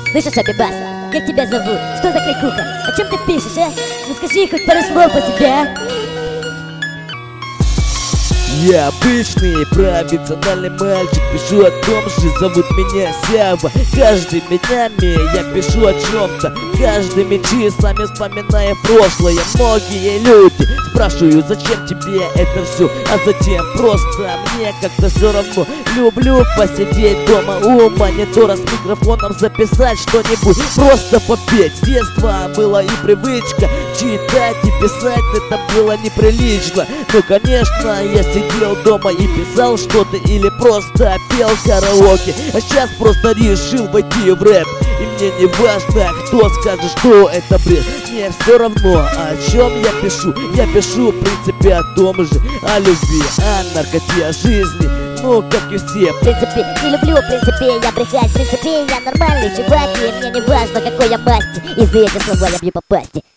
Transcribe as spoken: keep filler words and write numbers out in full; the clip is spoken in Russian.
Слышишь, Абибас? Как тебя зовут? Что за кликуха? О чем ты пишешь, а? Ну скажи хоть пару слов по себе, а? Я обычный провинциальный мальчик, пишу о том же, зовут меня Сява. Каждыми днями я пишу о чем-то, каждыми часами вспоминая прошлое. Многие люди спрашивают, зачем тебе это все, а затем просто мне как-то все равно. Люблю посидеть дома у монитора с микрофоном, записать что-нибудь, просто попеть. С детства была и привычка читать и писать, это было неприлично. Ну конечно, я сидел дома и писал что-то или просто пел караоке. А сейчас просто решил войти в рэп, и мне не важно, кто скажет, что это бред. Мне все равно, о чем я пишу. Я пишу, в принципе, о том же, о любви, о наркоте, о жизни, ну, как и все. В принципе, не люблю, в принципе, я брехать. В принципе, я нормальный чувак, и мне не важно, какой я масти. И за эти слова я бью по пасти.